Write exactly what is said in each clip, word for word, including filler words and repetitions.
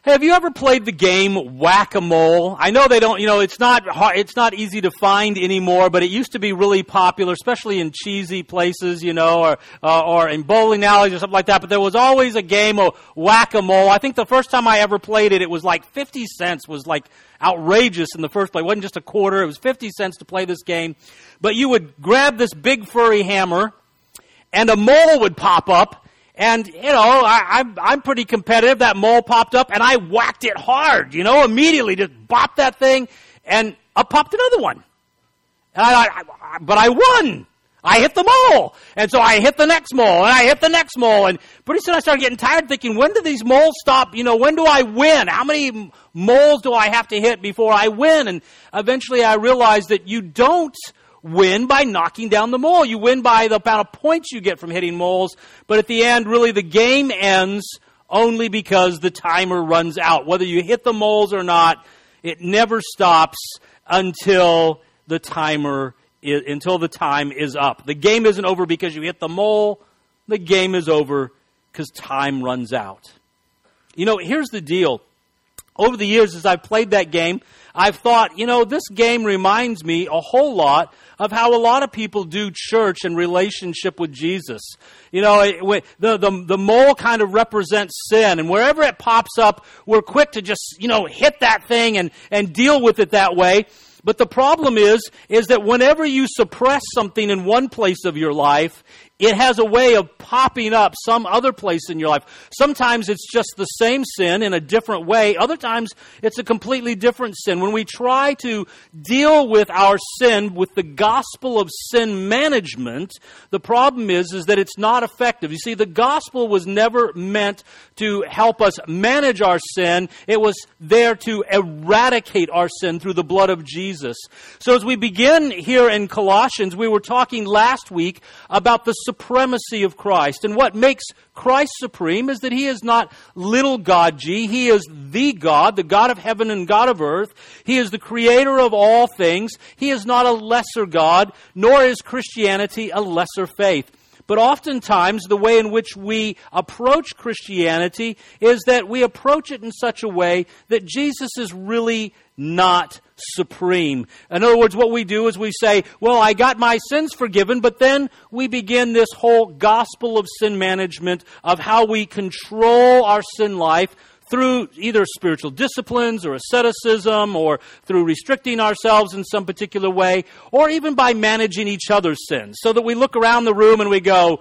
Hey, have you ever played the game Whack-A-Mole? I know they don't, you know, it's not hard, it's not easy to find anymore, but it used to be really popular, especially in cheesy places, you know, or uh, or in bowling alleys or something like that. But there was always a game of Whack-A-Mole. I think the first time I ever played it, it was like fifty cents was like outrageous in the first place. It wasn't just a quarter, it was fifty cents to play this game. But you would grab this big furry hammer, and a mole would pop up. And, you know, I, I'm, I'm pretty competitive. That mole popped up, and I whacked it hard, you know, immediately. Just bopped that thing, and up popped another one. And I, I, but I won. I hit the mole. And so I hit the next mole, and I hit the next mole. And pretty soon I started getting tired thinking, when do these moles stop? You know, when do I win? How many moles do I have to hit before I win? And eventually I realized that you don't win by knocking down the mole. You win by the amount of points you get from hitting moles. But at the end, really, the game ends only because the timer runs out. Whether you hit the moles or not, it never stops until the timer is, until the time is up. The game isn't over because you hit the mole. The game is over because time runs out. You know, here's the deal. Over the years, as I've played that game, I've thought, you know, this game reminds me a whole lot of how a lot of people do church and relationship with Jesus. You know, it, the, the, the mole kind of represents sin, and wherever it pops up, we're quick to just, you know, hit that thing and, and deal with it that way. But the problem is, is that whenever you suppress something in one place of your life, it has a way of popping up some other place in your life. Sometimes it's just the same sin in a different way. Other times it's a completely different sin. When we try to deal with our sin with the gospel of sin management, the problem is, is that it's not effective. You see, the gospel was never meant to help us manage our sin. It was there to eradicate our sin through the blood of Jesus. So as we begin here in Colossians, we were talking last week about the supremacy of Christ. And what makes Christ supreme is that He is not little God G. He is the God, the God of heaven and God of earth. He is the creator of all things. He is not a lesser God, nor is Christianity a lesser faith. But oftentimes, the way in which we approach Christianity is that we approach it in such a way that Jesus is really not supreme. In other words, what we do is we say, well, I got my sins forgiven, but then we begin this whole gospel of sin management of how we control our sin life through either spiritual disciplines or asceticism or through restricting ourselves in some particular way, or even by managing each other's sins, so that we look around the room and we go,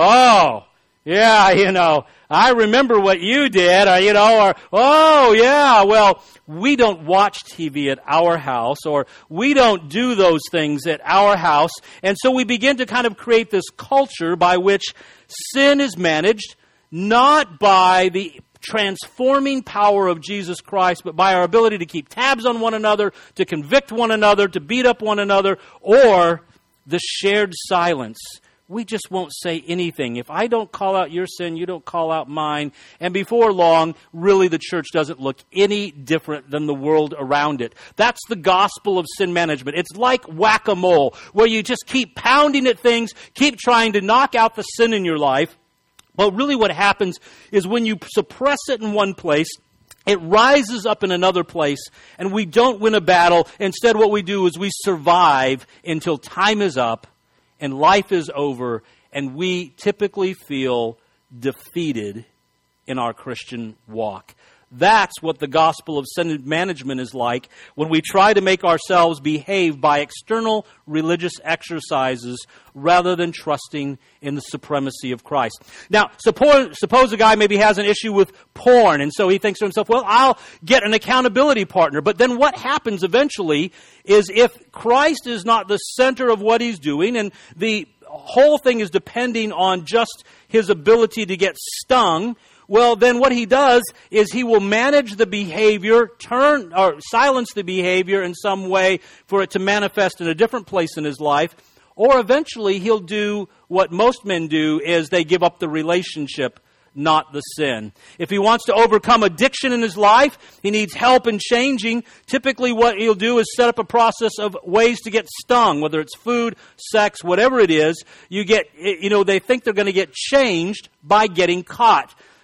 oh, yeah, you know, I remember what you did, or, you know, or, oh, yeah, well, we don't watch T V at our house, or we don't do those things at our house. And so we begin to kind of create this culture by which sin is managed, not by the transforming power of Jesus Christ, but by our ability to keep tabs on one another, to convict one another, to beat up one another, or the shared silence. We just won't say anything. If I don't call out your sin, you don't call out mine. And before long, really the church doesn't look any different than the world around it. That's the gospel of sin management. It's like whack-a-mole, where you just keep pounding at things, keep trying to knock out the sin in your life. But really what happens is when you suppress it in one place, it rises up in another place, and we don't win a battle. Instead, what we do is we survive until time is up and life is over, and we typically feel defeated in our Christian walk. That's what the gospel of sin management is like when we try to make ourselves behave by external religious exercises rather than trusting in the supremacy of Christ. Now, suppose, suppose a guy maybe has an issue with porn, and so he thinks to himself, well, I'll get an accountability partner. But then what happens eventually is if Christ is not the center of what he's doing, and the whole thing is depending on just his ability to get stung, well, then what he does is he will manage the behavior, turn or silence the behavior in some way for it to manifest in a different place in his life. Or eventually he'll do what most men do, is they give up the relationship, not the sin. If he wants to overcome addiction in his life, he needs help in changing. Typically what he'll do is set up a process of ways to get stung, whether it's food, sex, whatever it is. You get, you know, they think they're going to get changed by getting caught.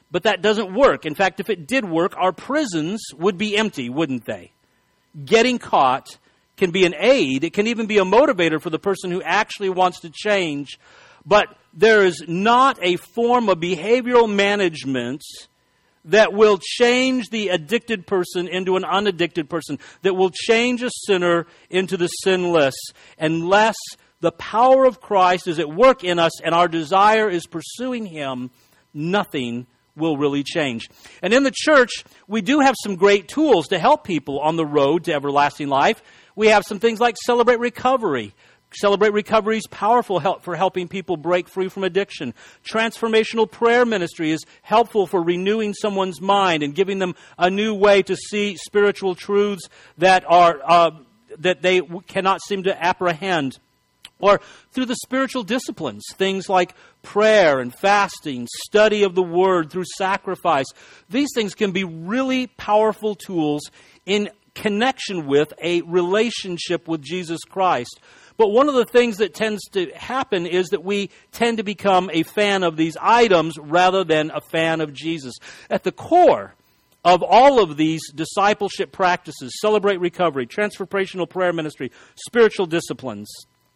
But that doesn't work. In fact, if it did work, our prisons would be empty, wouldn't they? Getting caught can be an aid. It can even be a motivator for the person who actually wants to change. But there is not a form of behavioral management that will change the addicted person into an unaddicted person, that will change a sinner into the sinless, unless the power of Christ is at work in us and our desire is pursuing Him. Nothing will really change. And in the church, we do have some great tools to help people on the road to everlasting life. We have some things like Celebrate Recovery. Celebrate Recovery is powerful help for helping people break free from addiction. Transformational prayer ministry is helpful for renewing someone's mind and giving them a new way to see spiritual truths that are uh, that they cannot seem to apprehend. Or through the spiritual disciplines, things like prayer and fasting, study of the Word, through sacrifice. These things can be really powerful tools in connection with a relationship with Jesus Christ. But one of the things that tends to happen is that we tend to become a fan of these items rather than a fan of Jesus. At the core of all of these discipleship practices, Celebrate Recovery, Transformational Prayer Ministry, spiritual disciplines,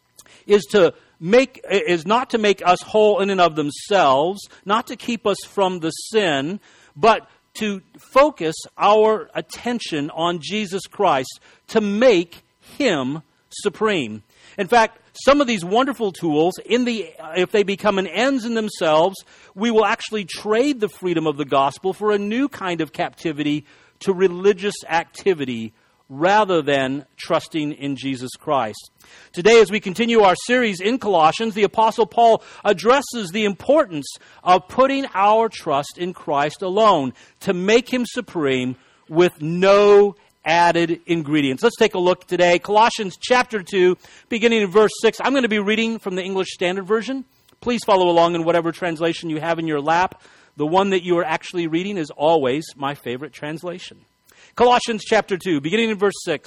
is to make is not to make us whole in and of themselves, not to keep us from the sin, but to focus our attention on Jesus Christ, to make Him supreme. In fact, some of these wonderful tools, in the if they become an ends in themselves, we will actually trade the freedom of the gospel for a new kind of captivity to religious activity, rather than trusting in Jesus Christ. Today, as we continue our series in Colossians, the Apostle Paul addresses the importance of putting our trust in Christ alone to make Him supreme with no added ingredients. Let's take a look today. Colossians chapter two, beginning in verse six. I'm going to be reading from the English Standard Version. Please follow along in whatever translation you have in your lap. The one that you are actually reading is always my favorite translation. Colossians chapter two, beginning in verse six.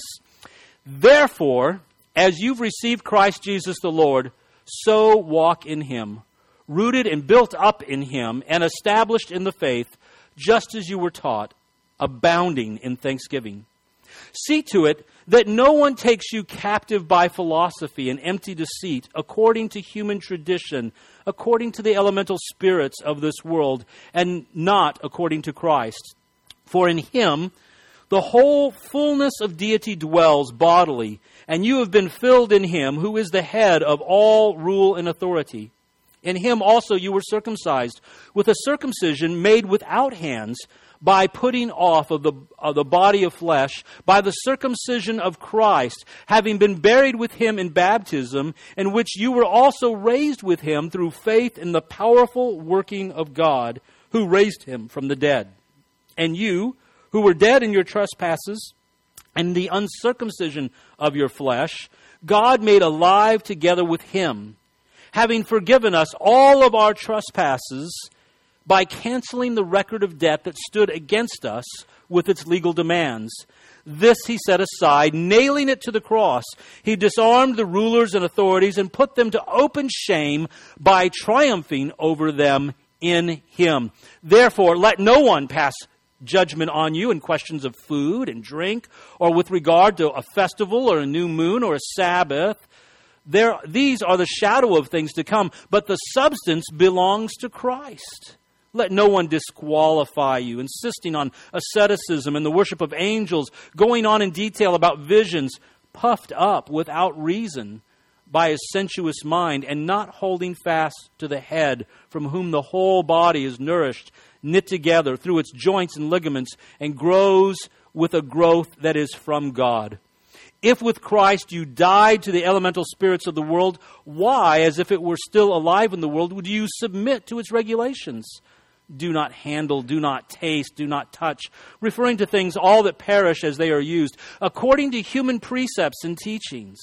Therefore, as you've received Christ Jesus the Lord, so walk in Him, rooted and built up in Him, and established in the faith, just as you were taught, abounding in thanksgiving. See to it that no one takes you captive by philosophy and empty deceit, according to human tradition, according to the elemental spirits of this world, and not according to Christ. For in Him the whole fullness of deity dwells bodily, and you have been filled in Him, who is the head of all rule and authority. In Him also you were circumcised, with a circumcision made without hands, by putting off of the, of the body of flesh, by the circumcision of Christ, having been buried with Him in baptism, in which you were also raised with Him through faith in the powerful working of God, who raised Him from the dead. And you, who were dead in your trespasses and the uncircumcision of your flesh, God made alive together with Him, having forgiven us all of our trespasses by canceling the record of debt that stood against us with its legal demands. This He set aside, nailing it to the cross. He disarmed the rulers and authorities and put them to open shame by triumphing over them in Him. Therefore, let no one pass judgment on you in questions of food and drink, or with regard to a festival or a new moon or a Sabbath. There, these are the shadow of things to come, but the substance belongs to Christ. Let no one disqualify you, insisting on asceticism and the worship of angels, going on in detail about visions, puffed up without reason by a sensuous mind, and not holding fast to the head, from whom the whole body is nourished, knit together through its joints and ligaments, and grows with a growth that is from God. If with Christ you died to the elemental spirits of the world, why, as if it were still alive in the world, would you submit to its regulations? Do not handle, do not taste, do not touch, referring to things all that perish as they are used, according to human precepts and teachings.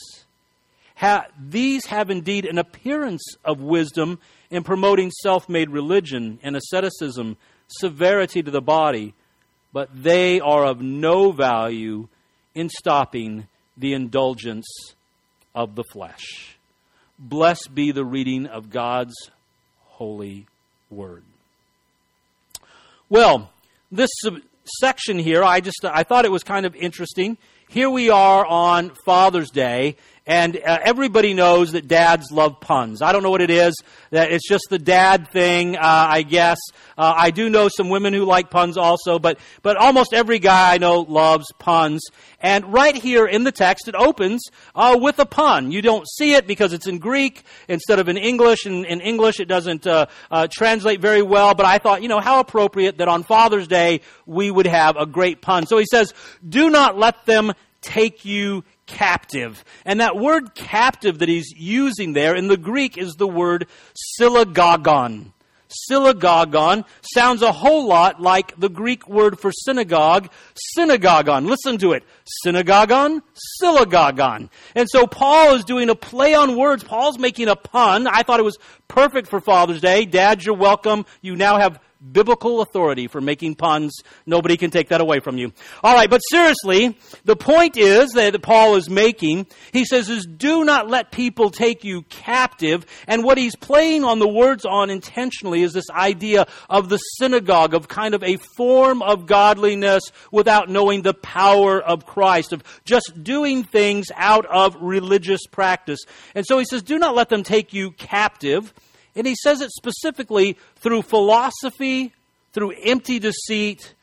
Ha- these have indeed an appearance of wisdom in promoting self-made religion and asceticism, severity to the body, but they are of no value in stopping the indulgence of the flesh. Blessed be the reading of God's holy word. Well, this sub- section here, I just I thought it was kind of interesting. Here we are on Father's Day, and uh, everybody knows that dads love puns. I don't know what it is. That it's just the dad thing, uh, I guess. Uh, I do know some women who like puns also, but but almost every guy I know loves puns. And right here in the text, it opens uh, with a pun. You don't see it because it's in Greek instead of in English. And in English, it doesn't uh, uh, translate very well. But I thought, you know, how appropriate that on Father's Day we would have a great pun. So he says, "Do not let them take you captive." And that word captive that he's using there in the Greek is the word synagogon. Synagogon sounds a whole lot like the Greek word for synagogue, synagogon. Listen to it. Synagogon, synagogon. And so Paul is doing a play on words. Paul's making a pun. I thought it was perfect for Father's Day. Dads, you're welcome. You now have biblical authority for making puns. Nobody can take that away from you. All right, but seriously, the point is that Paul is making, he says, is do not let people take you captive. And what he's playing on the words on intentionally is this idea of the synagogue, of kind of a form of godliness without knowing the power of Christ, of just doing things out of religious practice. And so he says, do not let them take you captive. And he says it specifically through philosophy, through empty deceit,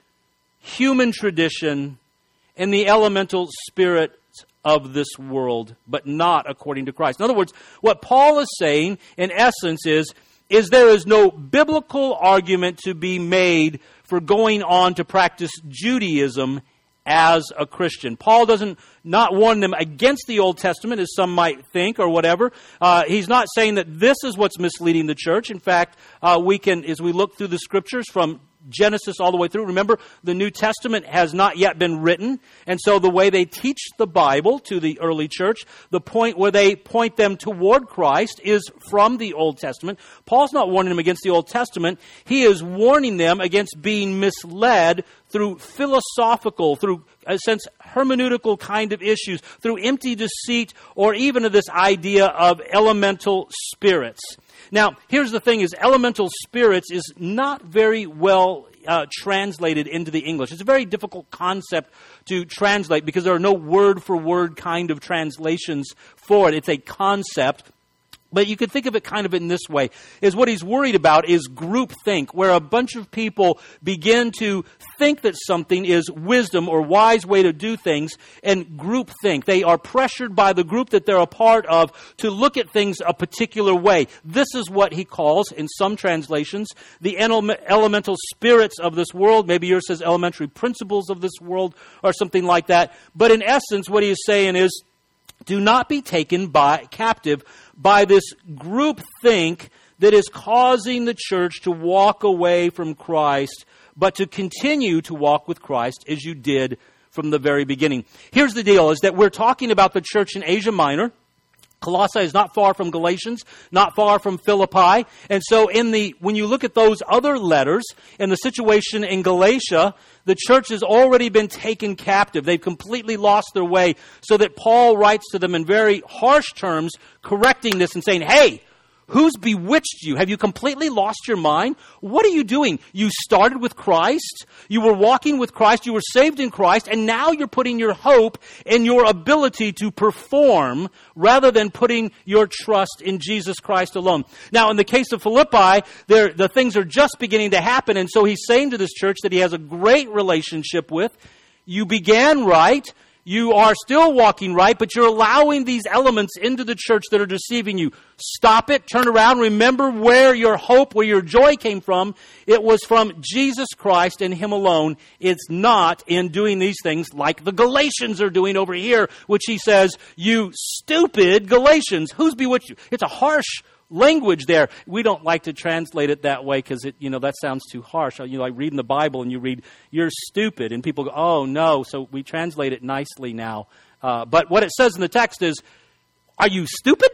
human tradition, and the elemental spirit of this world, but not according to Christ. In other words, what Paul is saying, in essence, is, is there is no biblical argument to be made for going on to practice Judaism as a Christian. Paul doesn't not warn them against the Old Testament, as some might think, or whatever. Uh, he's not saying that this is what's misleading the church. In fact, uh, we can, as we look through the Scriptures from Genesis all the way through, remember, the New Testament has not yet been written. And so the way they teach the Bible to the early church, the point where they point them toward Christ is from the Old Testament. Paul's not warning them against the Old Testament. He is warning them against being misled through philosophical, through a sense hermeneutical kind of issues, through empty deceit, or even this idea of elemental spirits. Now, here's the thing, is elemental spirits is not very well uh, translated into the English. It's a very difficult concept to translate because there are no word-for-word kind of translations for it. It's a concept. But you could think of it kind of in this way, is what he's worried about is groupthink, where a bunch of people begin to think that something is wisdom or wise way to do things, and groupthink. They are pressured by the group that they're a part of to look at things a particular way. This is what he calls, in some translations, the elemental spirits of this world. Maybe yours says elementary principles of this world or something like that. But in essence, what he is saying is, do not be taken by captive by this group think that is causing the church to walk away from Christ, but to continue to walk with Christ as you did from the very beginning. Here's the deal, is that we're talking about the church in Asia Minor. Colossae is not far from Galatians, not far from Philippi. And so in the when you look at those other letters, in the situation in Galatia, the church has already been taken captive. They've completely lost their way, so that Paul writes to them in very harsh terms, correcting this and saying, hey, who's bewitched you? Have you completely lost your mind? What are you doing? You started with Christ. You were walking with Christ. You were saved in Christ. And now you're putting your hope in your ability to perform rather than putting your trust in Jesus Christ alone. Now, in the case of Philippi, there, the things are just beginning to happen. And so he's saying to this church that he has a great relationship with. You began right. You are still walking right, but you're allowing these elements into the church that are deceiving you. Stop it, turn around, remember where your hope, where your joy came from. It was from Jesus Christ and Him alone. It's not in doing these things like the Galatians are doing over here, which he says, you stupid Galatians, who's bewitched you? It's a harsh language there. We don't like to translate it that way because it, you know, that sounds too harsh. You know, like reading the Bible and you read, you're stupid, and people go, oh no. So we translate it nicely now. Uh, but what it says in the text is, are you stupid?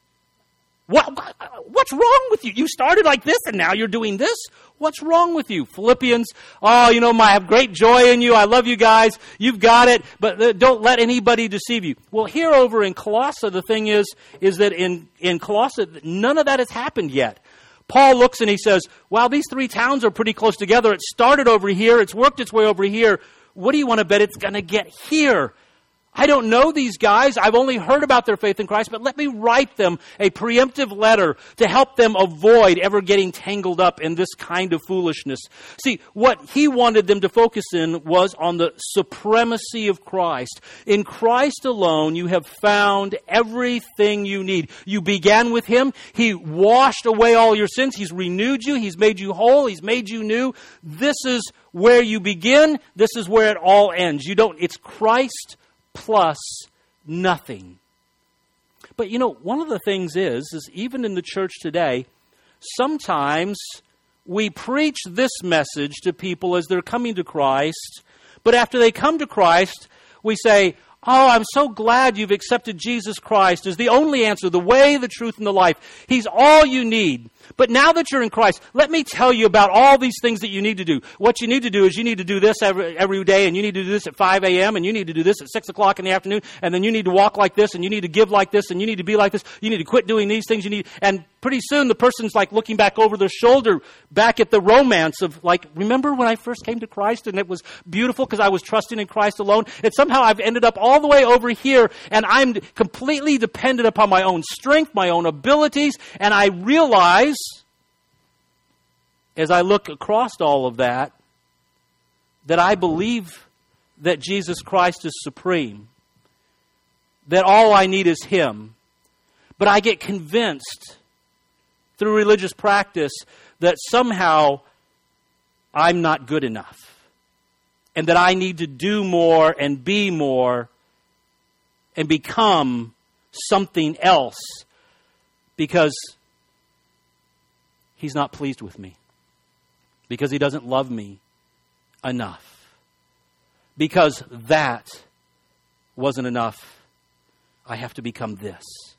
What, what's wrong with you? You started like this and now you're doing this? What's wrong with you? Philippians, oh, you know, I have great joy in you. I love you guys. You've got it, but don't let anybody deceive you. Well, here over in Colossae, the thing is, is that in, in Colossae, none of that has happened yet. Paul looks and he says, wow, these three towns are pretty close together. It started over here. It's worked its way over here. What do you want to bet it's going to get here? I don't know these guys. I've only heard about their faith in Christ, but let me write them a preemptive letter to help them avoid ever getting tangled up in this kind of foolishness. See, what he wanted them to focus in was on the supremacy of Christ. In Christ alone, you have found everything you need. You began with him. He washed away all your sins. He's renewed you. He's made you whole. He's made you new. This is where you begin. This is where it all ends. You don't, it's Christ plus nothing. But you know, one of the things is, is even in the church today, sometimes we preach this message to people as they're coming to Christ, but after they come to Christ, we say, oh, I'm so glad you've accepted Jesus Christ as the only answer, the way, the truth, and the life. He's all you need. But now that you're in Christ, let me tell you about all these things that you need to do. What you need to do is you need to do this every, every day, and you need to do this at five a.m., and you need to do this at six o'clock in the afternoon, and then you need to walk like this, and you need to give like this, and you need to be like this. You need to quit doing these things. You need, and pretty soon the person's like looking back over their shoulder, back at the romance of like, remember when I first came to Christ, and it was beautiful because I was trusting in Christ alone, and somehow I've ended up all the way over here, and I'm completely dependent upon my own strength, my own abilities, and I realize, as I look across all of that, that I believe that Jesus Christ is supreme, that all I need is him. But I get convinced through religious practice that somehow I'm not good enough, and that I need to do more and be more and become something else because he's not pleased with me. Because he doesn't love me enough. Because that wasn't enough. I have to become this.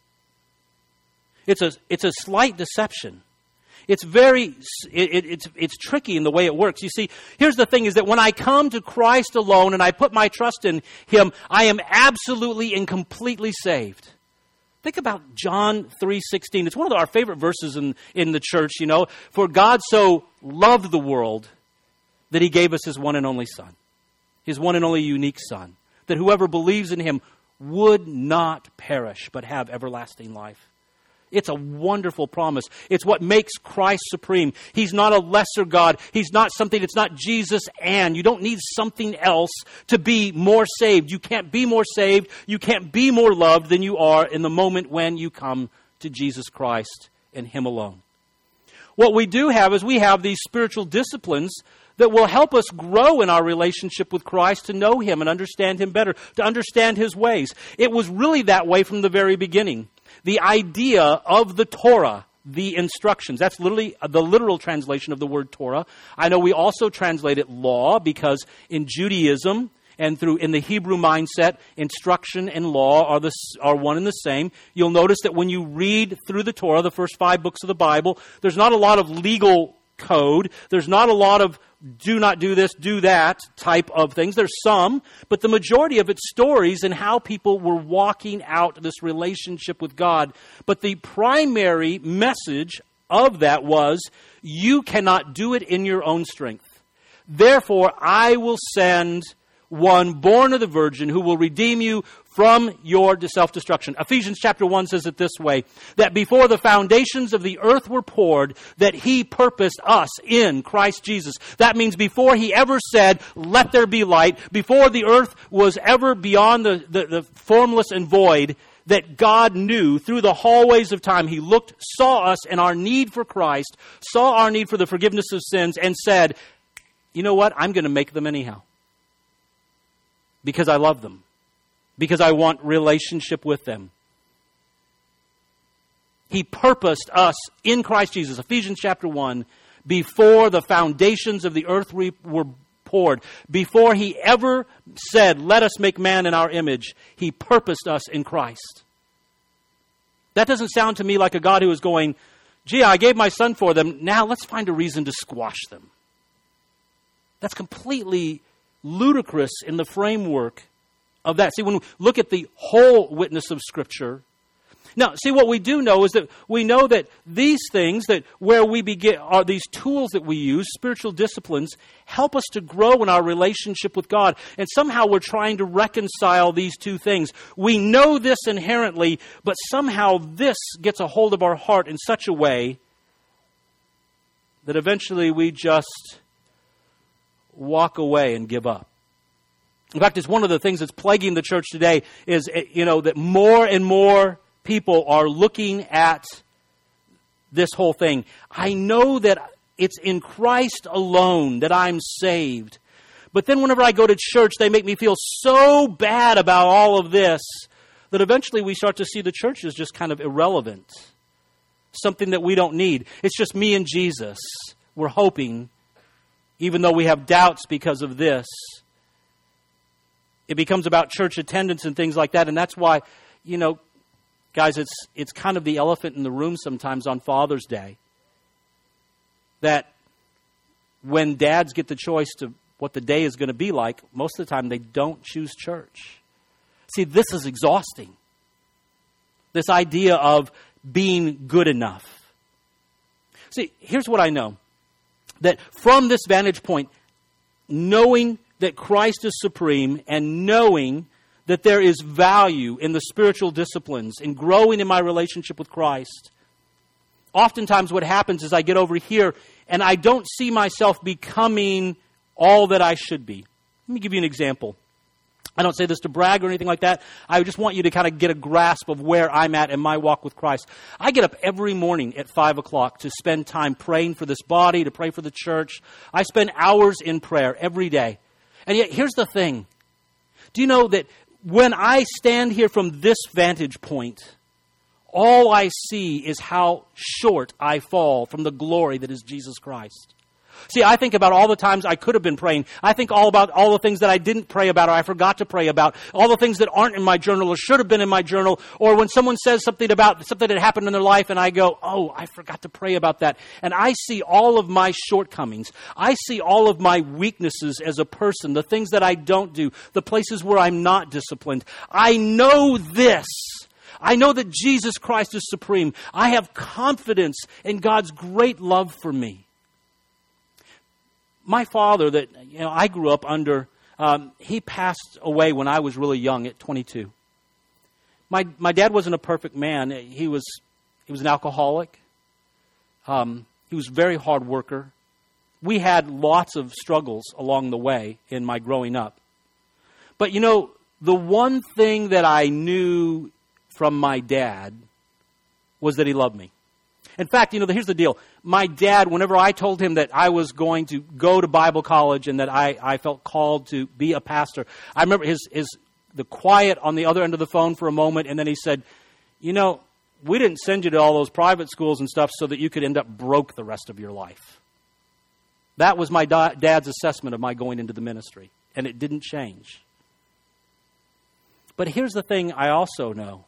It's a, it's a slight deception. It's very, it, it, it's, it's tricky in the way it works. You see, here's the thing is that when I come to Christ alone and I put my trust in him, I am absolutely and completely saved. Think about John three sixteen. It's one of our favorite verses in, in the church, you know. For God so loved the world that he gave us his one and only Son. His one and only unique Son. That whoever believes in him would not perish, but have everlasting life. It's a wonderful promise. It's what makes Christ supreme. He's not a lesser God. He's not something, it's not Jesus and. You don't need something else to be more saved. You can't be more saved. You can't be more loved than you are in the moment when you come to Jesus Christ and him alone. What we do have is we have these spiritual disciplines that will help us grow in our relationship with Christ, to know him and understand him better, to understand his ways. It was really that way from the very beginning. The idea of the Torah, the instructions, that's literally the literal translation of the word Torah. I know we also translate it law because in Judaism and through in the Hebrew mindset, instruction and law are the are one and the same. You'll notice that when you read through the Torah, the first five books of the Bible, there's not a lot of legal code. There's not a lot of do not do this, do that type of things. There's some, but the majority of it's stories and how people were walking out this relationship with God. But the primary message of that was, you cannot do it in your own strength. Therefore, I will send one born of the Virgin who will redeem you from your self-destruction. Ephesians chapter one says it this way, that before the foundations of the earth were poured, that he purposed us in Christ Jesus. That means before he ever said, let there be light, before the earth was ever beyond the, the, the formless and void, that God knew through the hallways of time. He looked, saw us and our need for Christ, saw our need for the forgiveness of sins, and said, you know what, I'm going to make them anyhow. Because I love them. Because I want relationship with them. He purposed us in Christ Jesus, Ephesians chapter one, before the foundations of the earth were poured. Before he ever said, let us make man in our image, he purposed us in Christ. That doesn't sound to me like a God who is going, gee, I gave my son for them, now let's find a reason to squash them. That's completely ludicrous in the framework of that. See, when we look at the whole witness of Scripture, Now, see, what we do know is that we know that these things, that where we begin, are these tools that we use, spiritual disciplines, help us to grow in our relationship with God. And somehow we're trying to reconcile these two things. We know this inherently, but somehow this gets a hold of our heart in such a way that eventually we just walk away and give up. In fact, it's one of the things that's plaguing the church today is, you know, that more and more people are looking at this whole thing. I know that it's in Christ alone that I'm saved. But then whenever I go to church, they make me feel so bad about all of this that eventually we start to see the church as just kind of irrelevant. Something that we don't need. It's just me and Jesus. We're hoping, even though we have doubts because of this, it becomes about church attendance and things like that. And that's why, you know, guys, it's it's kind of the elephant in the room sometimes on Father's Day. That when dads get the choice to what the day is going to be like, most of the time they don't choose church. See, this is exhausting. This idea of being good enough. See, here's what I know. That from this vantage point, knowing that Christ is supreme and knowing that there is value in the spiritual disciplines, in growing in my relationship with Christ. Oftentimes what happens is I get over here and I don't see myself becoming all that I should be. Let me give you an example. I don't say this to brag or anything like that. I just want you to kind of get a grasp of where I'm at in my walk with Christ. I get up every morning at five o'clock to spend time praying for this body, to pray for the church. I spend hours in prayer every day. And yet here's the thing. Do you know that when I stand here from this vantage point, all I see is how short I fall from the glory that is Jesus Christ. See, I think about all the times I could have been praying. I think all about all the things that I didn't pray about or I forgot to pray about. All the things that aren't in my journal or should have been in my journal. Or when someone says something about something that happened in their life and I go, oh, I forgot to pray about that. And I see all of my shortcomings. I see all of my weaknesses as a person, the things that I don't do, the places where I'm not disciplined. I know this. I know that Jesus Christ is supreme. I have confidence in God's great love for me. My father that you know I grew up under, um, he passed away when I was really young at twenty-two. My my dad wasn't a perfect man. He was he was an alcoholic. Um, he was a very hard worker. We had lots of struggles along the way in my growing up. But you know, the one thing that I knew from my dad was that he loved me. In fact, you know, here's the deal. My dad, whenever I told him that I was going to go to Bible college and that I, I felt called to be a pastor, I remember his, his the quiet on the other end of the phone for a moment, and then he said, you know, we didn't send you to all those private schools and stuff so that you could end up broke the rest of your life. That was my da- dad's assessment of my going into the ministry, and it didn't change. But here's the thing I also know.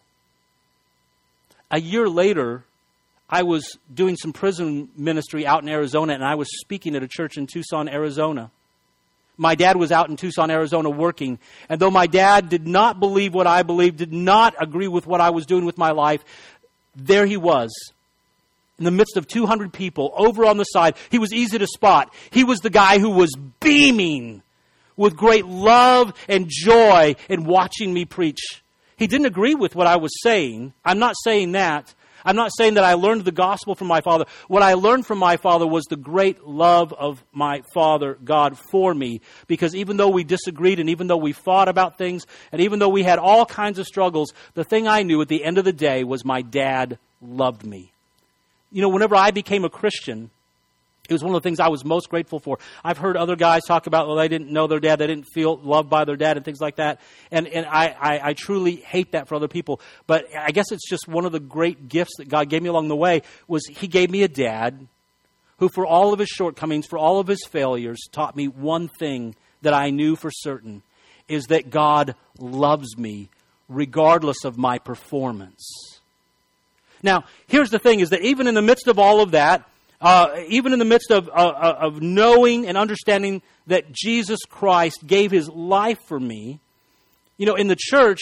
A year later, I was doing some prison ministry out in Arizona, and I was speaking at a church in Tucson, Arizona. My dad was out in Tucson, Arizona working, and though my dad did not believe what I believed, did not agree with what I was doing with my life, there he was in the midst of two hundred people over on the side. He was easy to spot. He was the guy who was beaming with great love and joy in watching me preach. He didn't agree with what I was saying. I'm not saying that. I'm not saying that I learned the gospel from my father. What I learned from my father was the great love of my Father God for me. Because even though we disagreed and even though we fought about things and even though we had all kinds of struggles, the thing I knew at the end of the day was my dad loved me. You know, whenever I became a Christian, it was one of the things I was most grateful for. I've heard other guys talk about, well, they didn't know their dad, they didn't feel loved by their dad and things like that. And and I, I, I truly hate that for other people. But I guess it's just one of the great gifts that God gave me along the way was He gave me a dad who, for all of his shortcomings, for all of his failures, taught me one thing that I knew for certain, is that God loves me regardless of my performance. Now, here's the thing, is that even in the midst of all of that, Uh, even in the midst of, uh, of knowing and understanding that Jesus Christ gave His life for me, you know, in the church,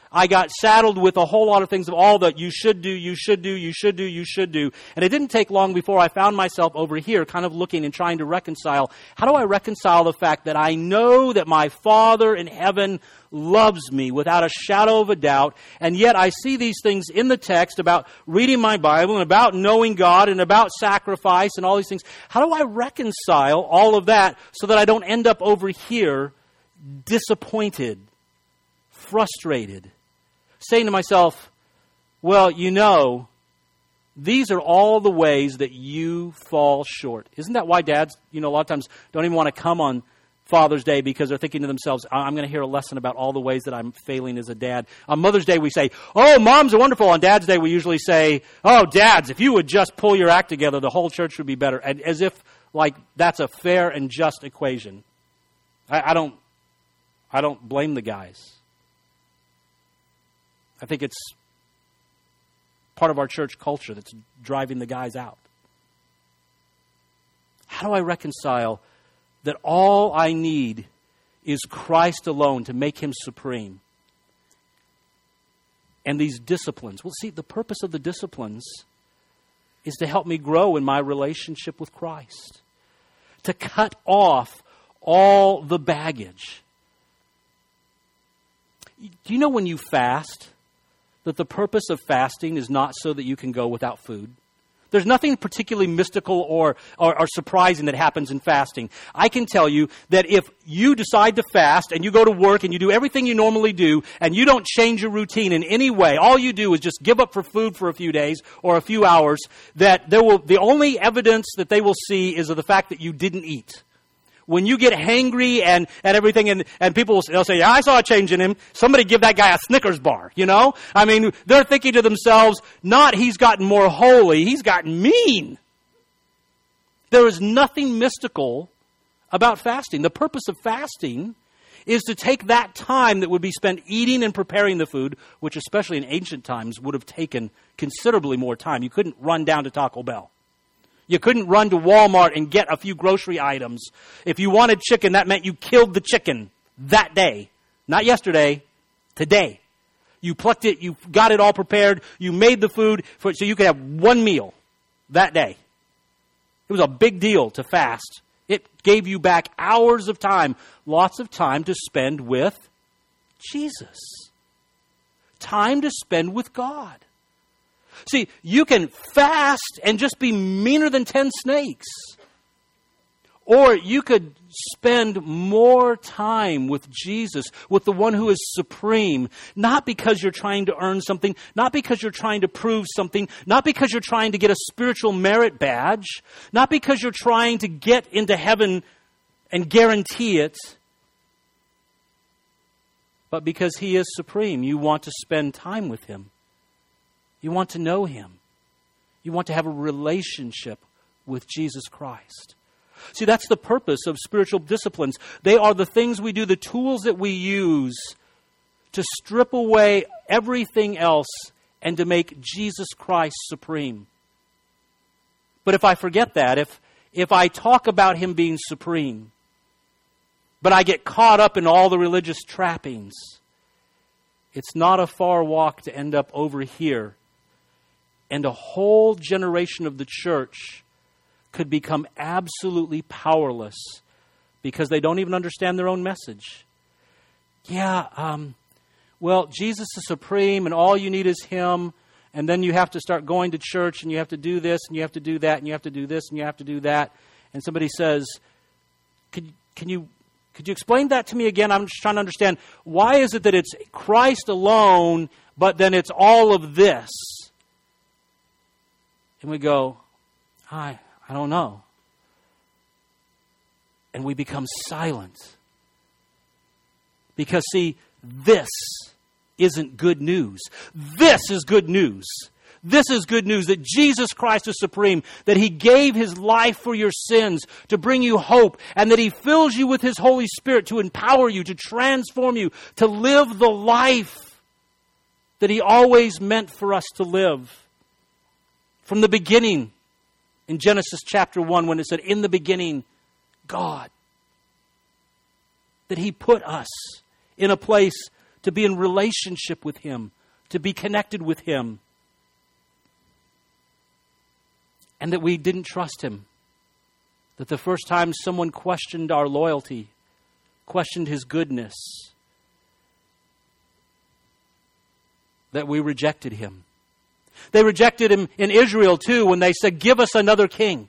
I got saddled with a whole lot of things of all that you should do, you should do, you should do, you should do. And it didn't take long before I found myself over here kind of looking and trying to reconcile. How do I reconcile the fact that I know that my Father in heaven loves me without a shadow of a doubt, and yet I see these things in the text about reading my Bible and about knowing God and about sacrifice and all these things. How do I reconcile all of that so that I don't end up over here disappointed, frustrated, saying to myself, well, you know, these are all the ways that you fall short. Isn't that why dads, you know, a lot of times don't even want to come on Father's Day because they're thinking to themselves, I'm going to hear a lesson about all the ways that I'm failing as a dad. On Mother's Day, we say, oh, moms are wonderful. On Dad's Day, we usually say, oh, dads, if you would just pull your act together, the whole church would be better. And as if, like, that's a fair and just equation. I, I don't, I don't blame the guys. I think it's part of our church culture that's driving the guys out. How do I reconcile that all I need is Christ alone to make Him supreme? And these disciplines. Well, see, the purpose of the disciplines is to help me grow in my relationship with Christ. To cut off all the baggage. Do you know when you fast, that the purpose of fasting is not so that you can go without food? There's nothing particularly mystical or, or, or surprising that happens in fasting. I can tell you that if you decide to fast and you go to work and you do everything you normally do and you don't change your routine in any way, all you do is just give up for food for a few days or a few hours, that there will, the only evidence that they will see is of the fact that you didn't eat. When you get hangry and, and everything, and, and people will they'll say, yeah, I saw a change in him. Somebody give that guy a Snickers bar, you know? I mean, they're thinking to themselves, not he's gotten more holy, he's gotten mean. There is nothing mystical about fasting. The purpose of fasting is to take that time that would be spent eating and preparing the food, which especially in ancient times would have taken considerably more time. You couldn't run down to Taco Bell. You couldn't run to Walmart and get a few grocery items. If you wanted chicken, that meant you killed the chicken that day. Not yesterday, today. You plucked it, you got it all prepared, you made the food for, so you could have one meal that day. It was a big deal to fast. It gave you back hours of time, lots of time to spend with Jesus. Time to spend with God. See, you can fast and just be meaner than ten snakes. Or you could spend more time with Jesus, with the one who is supreme, not because you're trying to earn something, not because you're trying to prove something, not because you're trying to get a spiritual merit badge, not because you're trying to get into heaven and guarantee it, but because He is supreme. You want to spend time with Him. You want to know Him. You want to have a relationship with Jesus Christ. See, that's the purpose of spiritual disciplines. They are the things we do, the tools that we use to strip away everything else and to make Jesus Christ supreme. But if I forget that, if, if I talk about Him being supreme, but I get caught up in all the religious trappings, it's not a far walk to end up over here. And a whole generation of the church could become absolutely powerless because they don't even understand their own message. Yeah, um, well, Jesus is supreme and all you need is Him. And then you have to start going to church and you have to do this and you have to do that and you have to do this and you have to do that. And somebody says, Could, can you could you explain that to me again? I'm just trying to understand. Why is it that it's Christ alone, but then it's all of this? And we go, I, I don't know. And we become silent. Because, see, this isn't good news. This is good news. This is good news that Jesus Christ is supreme, that He gave His life for your sins to bring you hope, and that He fills you with His Holy Spirit to empower you, to transform you, to live the life that He always meant for us to live. From the beginning, in Genesis chapter one, when it said, in the beginning, God. That He put us in a place to be in relationship with Him, to be connected with Him. And that we didn't trust Him. That the first time someone questioned our loyalty, questioned His goodness, that we rejected Him. They rejected Him in Israel too when they said, "Give us another king."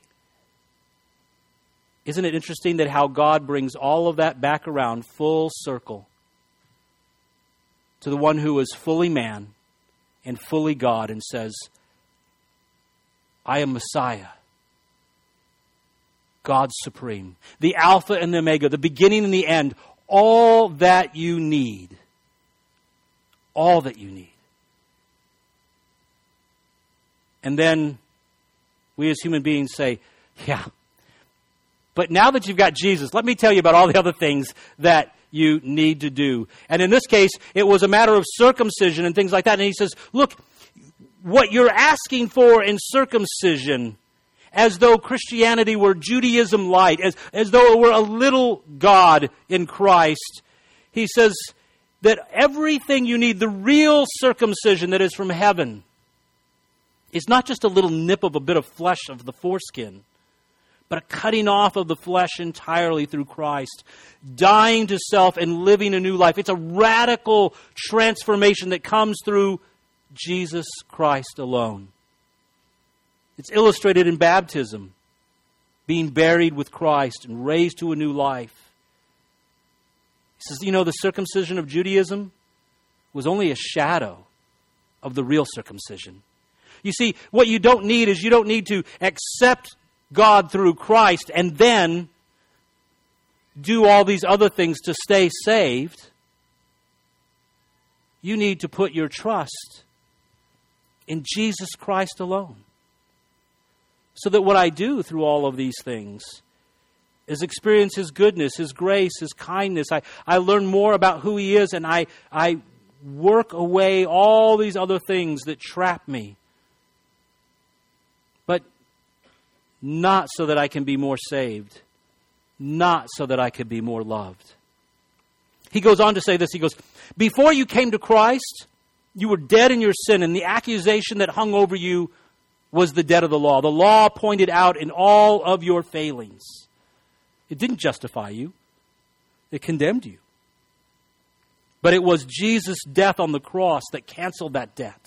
Isn't it interesting that how God brings all of that back around full circle to the one who is fully man and fully God and says, "I am Messiah, God supreme, the Alpha and the Omega, the beginning and the end, all that you need." All that you need. And then we as human beings say, "Yeah, but now that you've got Jesus, let me tell you about all the other things that you need to do." And in this case, it was a matter of circumcision and things like that. And he says, look, what you're asking for in circumcision, as though Christianity were Judaism light, as, as though it were a little God in Christ, he says that everything you need, the real circumcision that is from heaven, is not just a little nip of a bit of flesh of the foreskin, but a cutting off of the flesh entirely through Christ, dying to self and living a new life. It's a radical transformation that comes through Jesus Christ alone. It's illustrated in baptism, being buried with Christ and raised to a new life. He says, you know, the circumcision of Judaism was only a shadow of the real circumcision. You see, what you don't need is you don't need to accept God through Christ and then do all these other things to stay saved. You need to put your trust in Jesus Christ alone. So that what I do through all of these things is experience His goodness, His grace, His kindness. I, I learn more about who He is, and I, I work away all these other things that trap me. But not so that I can be more saved. Not so that I can be more loved. He goes on to say this. He goes, before you came to Christ, you were dead in your sin, and the accusation that hung over you was the debt of the law. The law pointed out in all of your failings. It didn't justify you. It condemned you. But it was Jesus' death on the cross that canceled that debt.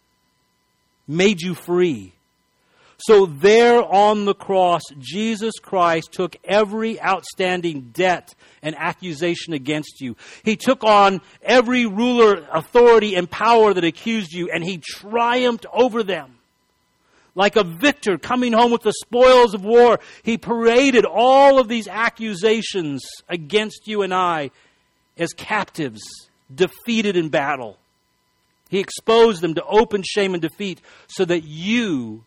Made you free. So there on the cross, Jesus Christ took every outstanding debt and accusation against you. He took on every ruler, authority, and power that accused you, and He triumphed over them. Like a victor coming home with the spoils of war, He paraded all of these accusations against you and I as captives, defeated in battle. He exposed them to open shame and defeat so that you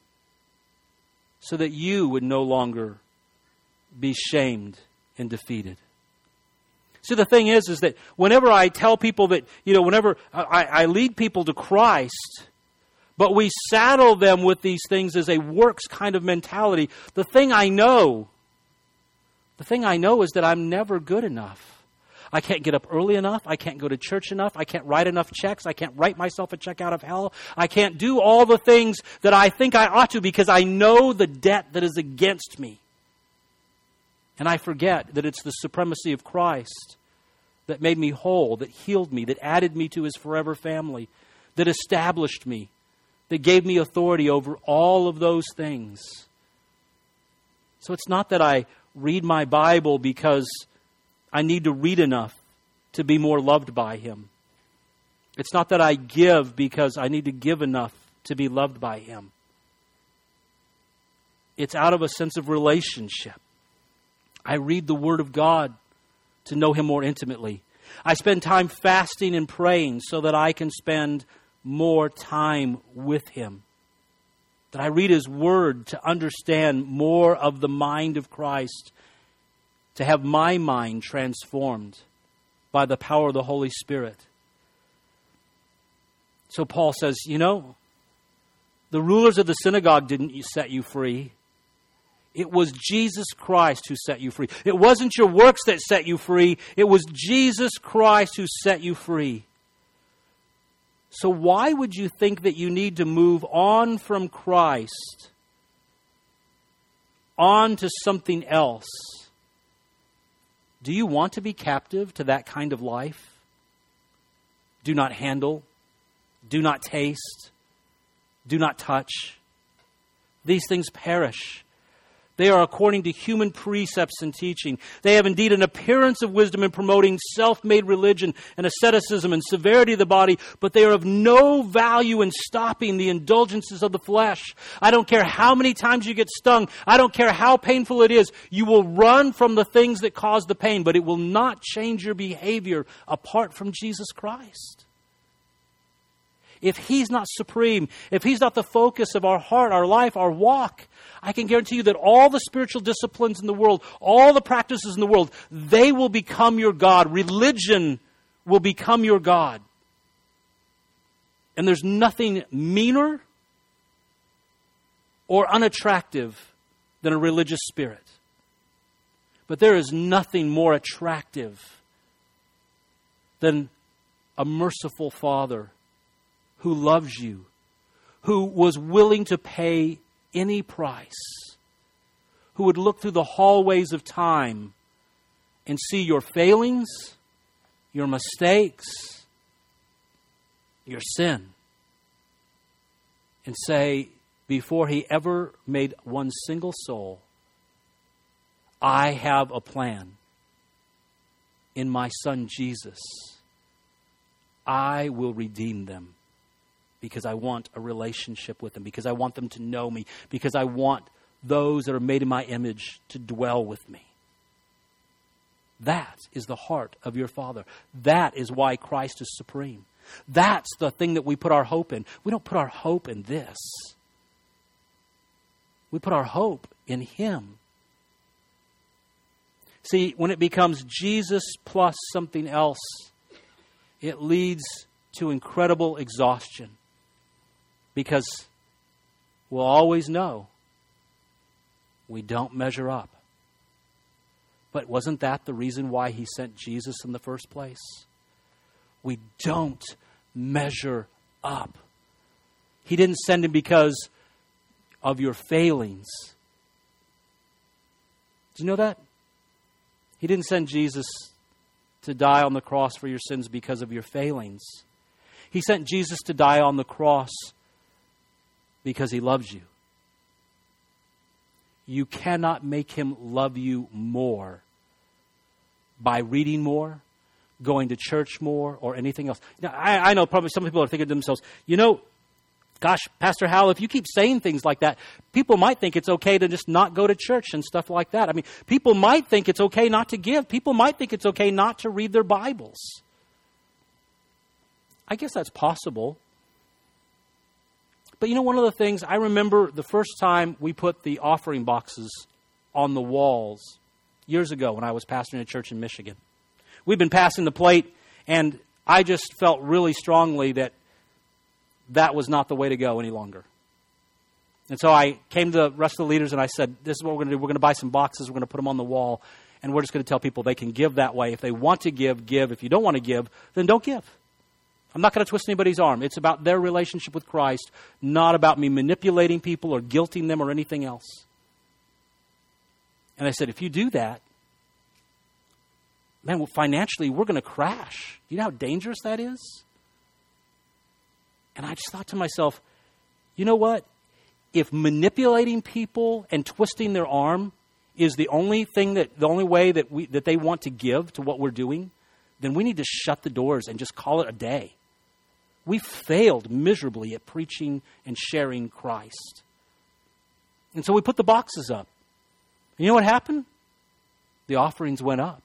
So that you would no longer be shamed and defeated. So the thing is, is that whenever I tell people that, you know, whenever I, I lead people to Christ, but we saddle them with these things as a works kind of mentality, the thing I know, the thing I know is that I'm never good enough. I can't get up early enough. I can't go to church enough. I can't write enough checks. I can't write myself a check out of hell. I can't do all the things that I think I ought to because I know the debt that is against me. And I forget that it's the supremacy of Christ that made me whole, that healed me, that added me to His forever family, that established me, that gave me authority over all of those things. So it's not that I read my Bible because I need to read enough to be more loved by Him. It's not that I give because I need to give enough to be loved by Him. It's out of a sense of relationship. I read the Word of God to know Him more intimately. I spend time fasting and praying so that I can spend more time with Him. That I read His Word to understand more of the mind of Christ, to have my mind transformed by the power of the Holy Spirit. So Paul says, you know, the rulers of the synagogue didn't set you free. It was Jesus Christ who set you free. It wasn't your works that set you free. It was Jesus Christ who set you free. So why would you think that you need to move on from Christ on to something else? Do you want to be captive to that kind of life? Do not handle, do not taste, do not touch. These things perish. They are according to human precepts and teaching. They have indeed an appearance of wisdom in promoting self-made religion and asceticism and severity of the body, but they are of no value in stopping the indulgences of the flesh. I don't care how many times you get stung. I don't care how painful it is. You will run from the things that cause the pain, but it will not change your behavior apart from Jesus Christ. If He's not supreme, if He's not the focus of our heart, our life, our walk, I can guarantee you that all the spiritual disciplines in the world, all the practices in the world, they will become your God. Religion will become your God. And there's nothing meaner or unattractive than a religious spirit. But there is nothing more attractive than a merciful Father who loves you, who was willing to pay any price, who would look through the hallways of time and see your failings, your mistakes, your sin, and say, before He ever made one single soul, I have a plan in my Son Jesus. I will redeem them. Because I want a relationship with them. Because I want them to know me. Because I want those that are made in my image to dwell with me. That is the heart of your Father. That is why Christ is supreme. That's the thing that we put our hope in. We don't put our hope in this. We put our hope in Him. See, when it becomes Jesus plus something else, it leads to incredible exhaustion. Because we'll always know we don't measure up. But wasn't that the reason why He sent Jesus in the first place? We don't measure up. He didn't send Him because of your failings. Do you know that? He didn't send Jesus to die on the cross for your sins because of your failings. He sent Jesus to die on the cross because He loves you. You cannot make Him love you more by reading more, going to church more, or anything else. Now, I, I know probably some people are thinking to themselves, you know, gosh, Pastor Hal, if you keep saying things like that, people might think it's okay to just not go to church and stuff like that. I mean, people might think it's okay not to give. People might think it's okay not to read their Bibles. I guess that's possible. But you know, one of the things, I remember the first time we put the offering boxes on the walls years ago when I was pastoring a church in Michigan. We'd been passing the plate, and I just felt really strongly that that was not the way to go any longer. And so I came to the rest of the leaders and I said, this is what we're going to do. We're going to buy some boxes. We're going to put them on the wall. And we're just going to tell people they can give that way. If they want to give, give. If you don't want to give, then don't give. I'm not going to twist anybody's arm. It's about their relationship with Christ, not about me manipulating people or guilting them or anything else. And I said, if you do that, man, well, financially, we're going to crash. Do you know how dangerous that is? And I just thought to myself, you know what? If manipulating people and twisting their arm is the only thing that, the only way that we that they want to give to what we're doing, then we need to shut the doors and just call it a day. We failed miserably at preaching and sharing Christ. And so we put the boxes up. And you know what happened? The offerings went up.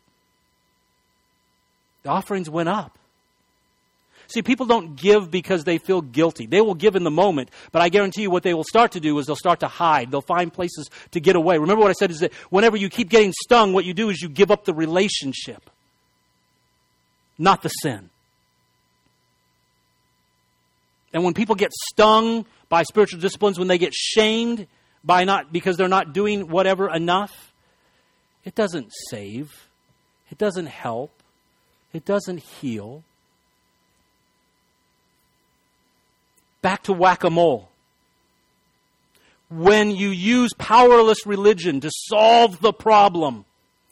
The offerings went up. See, people don't give because they feel guilty. They will give in the moment, but I guarantee you what they will start to do is they'll start to hide. They'll find places to get away. Remember what I said is that whenever you keep getting stung, what you do is you give up the relationship, not the sin. And when people get stung by spiritual disciplines, when they get shamed by not because they're not doing whatever enough, it doesn't save. It doesn't help. It doesn't heal. Back to whack-a-mole. When you use powerless religion to solve the problem,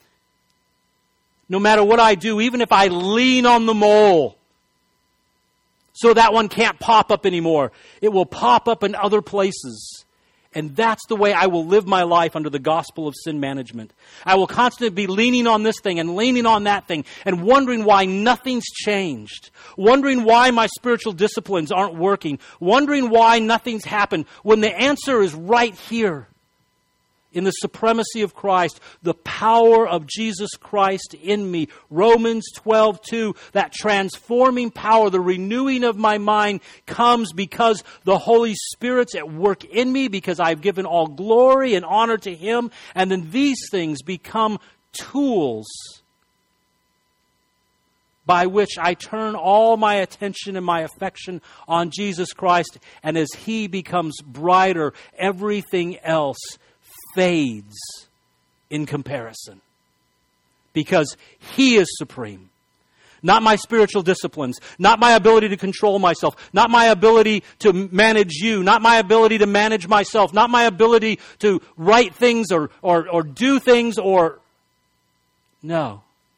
no matter what I do, even if I lean on the mole so that one can't pop up anymore, it will pop up in other places. And that's the way I will live my life under the gospel of sin management. I will constantly be leaning on this thing and leaning on that thing and wondering why nothing's changed. Wondering why my spiritual disciplines aren't working. Wondering why nothing's happened when the answer is right here. In the supremacy of Christ, the power of Jesus Christ in me. Romans twelve two, that transforming power, the renewing of my mind comes because the Holy Spirit's at work in me, because I've given all glory and honor to Him. And then these things become tools by which I turn all my attention and my affection on Jesus Christ. And as He becomes brighter, everything else fades in comparison, because He is supreme. Not my spiritual disciplines, not my ability to control myself, not my ability to manage you, not my ability to manage myself, not my ability to write things or, or, or do things or... No.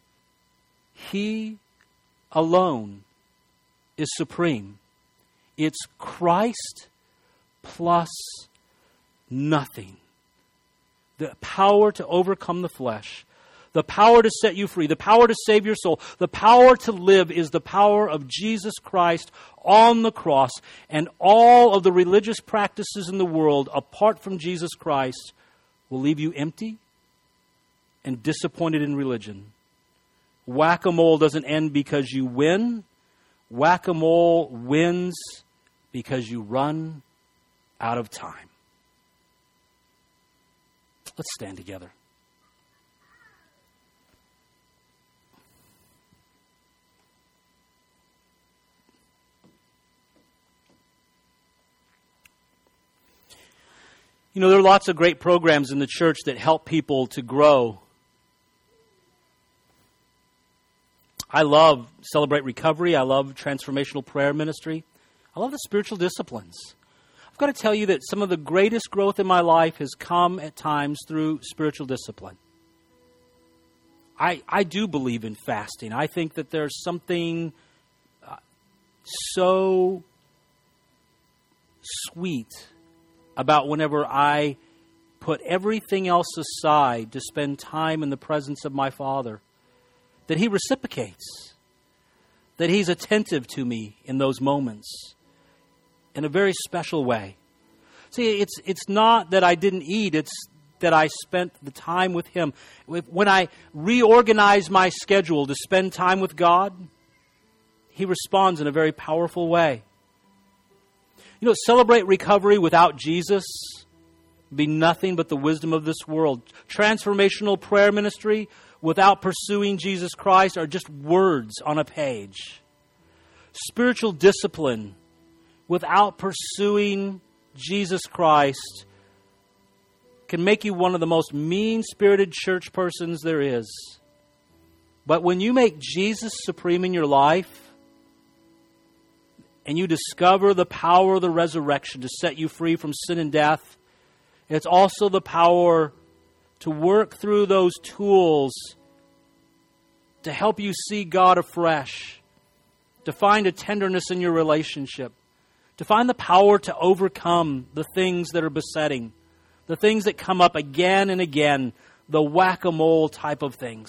He alone is supreme. It's Christ plus nothing. The power to overcome the flesh, the power to set you free, the power to save your soul, the power to live is the power of Jesus Christ on the cross. And all of the religious practices in the world, apart from Jesus Christ, will leave you empty and disappointed in religion. Whack-a-mole doesn't end because you win. Whack-a-mole wins because you run out of time. Let's stand together. You know, there are lots of great programs in the church that help people to grow. I love Celebrate Recovery. I love transformational prayer ministry. I love the spiritual disciplines. I've got to tell you that some of the greatest growth in my life has come at times through spiritual discipline. I, I do believe in fasting. I think that there's something uh, so sweet about whenever I put everything else aside to spend time in the presence of my Father, that He reciprocates, that He's attentive to me in those moments in a very special way. See, it's it's not that I didn't eat, it's that I spent the time with Him. When I reorganize my schedule to spend time with God, He responds in a very powerful way. You know, Celebrate Recovery without Jesus would be nothing but the wisdom of this world. Transformational prayer ministry without pursuing Jesus Christ are just words on a page. Spiritual discipline without pursuing Jesus Christ can make you one of the most mean-spirited church persons there is. But when you make Jesus supreme in your life, and you discover the power of the resurrection to set you free from sin and death, it's also the power to work through those tools to help you see God afresh, to find a tenderness in your relationship, to find the power to overcome the things that are besetting, the things that come up again and again, the whack-a-mole type of things.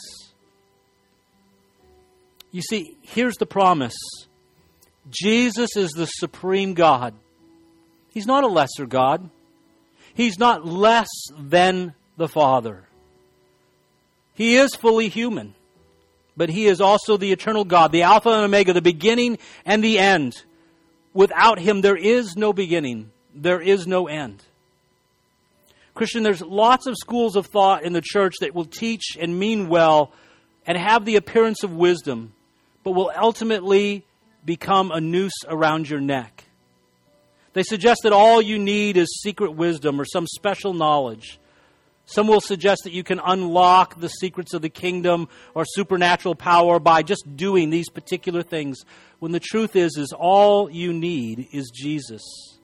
You see, here's the promise. Jesus is the supreme God. He's not a lesser God. He's not less than the Father. He is fully human, but He is also the eternal God, the Alpha and Omega, the beginning and the end. Without Him, there is no beginning. There is no end. Christian, there's lots of schools of thought in the church that will teach and mean well and have the appearance of wisdom, but will ultimately become a noose around your neck. They suggest that all you need is secret wisdom or some special knowledge. Some will suggest that you can unlock the secrets of the kingdom or supernatural power by just doing these particular things, when the truth is, is all you need is Jesus.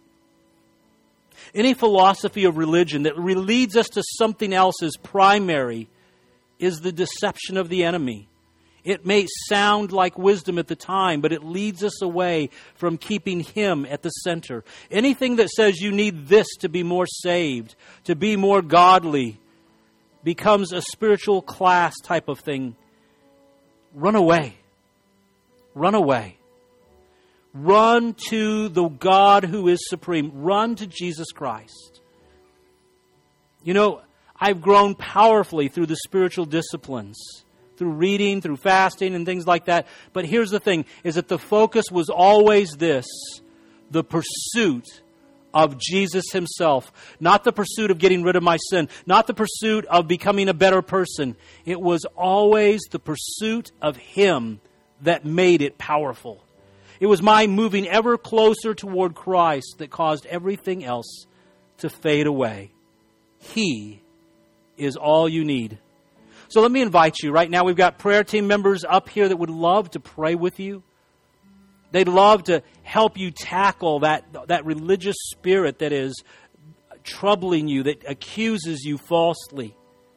Any philosophy of religion that leads us to something else as primary is the deception of the enemy. It may sound like wisdom at the time, but it leads us away from keeping Him at the center. Anything that says you need this to be more saved, to be more godly, becomes a spiritual class type of thing. Run away. Run away. Run to the God who is supreme. Run to Jesus Christ. You know, I've grown powerfully through the spiritual disciplines, through reading, through fasting and things like that. But here's the thing, is that the focus was always this, the pursuit of Jesus Himself. Not the pursuit of getting rid of my sin, not the pursuit of becoming a better person. It was always the pursuit of Him that made it powerful. It was my moving ever closer toward Christ that caused everything else to fade away. He is all you need. So let me invite you. Right now we've got prayer team members up here that would love to pray with you. They'd love to help you tackle that, that religious spirit that is troubling you, that accuses you falsely.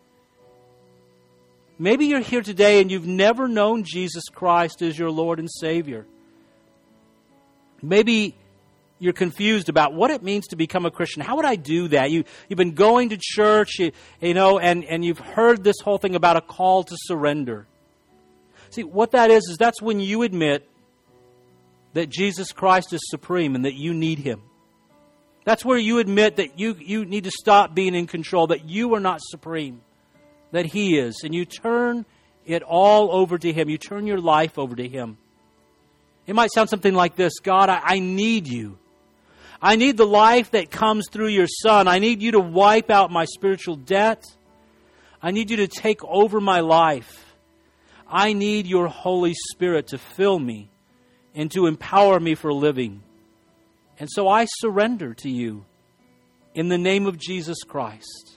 Maybe you're here today and you've never known Jesus Christ as your Lord and Savior. Maybe you're confused about what it means to become a Christian. How would I do that? You, you've been going to church, you, you know, and, and you've heard this whole thing about a call to surrender. See, what that is, is that's when you admit that Jesus Christ is supreme and that you need Him. That's where you admit that you, you need to stop being in control, that you are not supreme, that He is. And you turn it all over to Him. You turn your life over to Him. It might sound something like this: God, I, I need You. I need the life that comes through Your Son. I need You to wipe out my spiritual debt. I need You to take over my life. I need Your Holy Spirit to fill me and to empower me for living. And so I surrender to You in the name of Jesus Christ.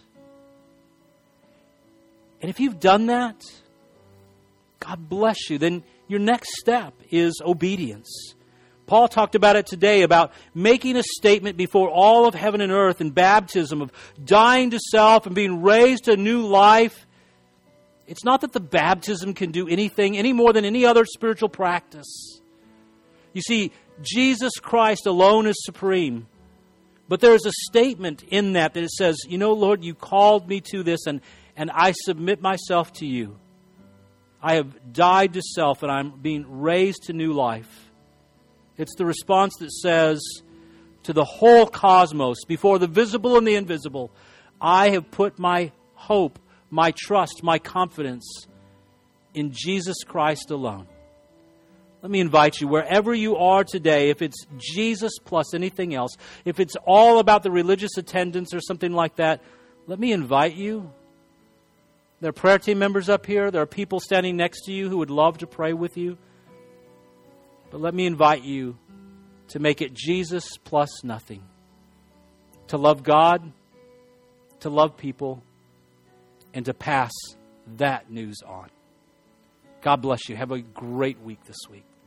And if you've done that, God bless you. Then your next step is obedience. Paul talked about it today, about making a statement before all of heaven and earth in baptism, of dying to self and being raised to new life. It's not that the baptism can do anything any more than any other spiritual practice. You see, Jesus Christ alone is supreme. But there is a statement in that that it says, you know, Lord, You called me to this, and, and I submit myself to You. I have died to self and I'm being raised to new life. It's the response that says to the whole cosmos, before the visible and the invisible, I have put my hope, my trust, my confidence in Jesus Christ alone. Let me invite you, wherever you are today, if it's Jesus plus anything else, if it's all about the religious attendance or something like that, let me invite you. There are prayer team members up here. There are people standing next to you who would love to pray with you. But let me invite you to make it Jesus plus nothing. To love God, to love people, and to pass that news on. God bless you. Have a great week this week.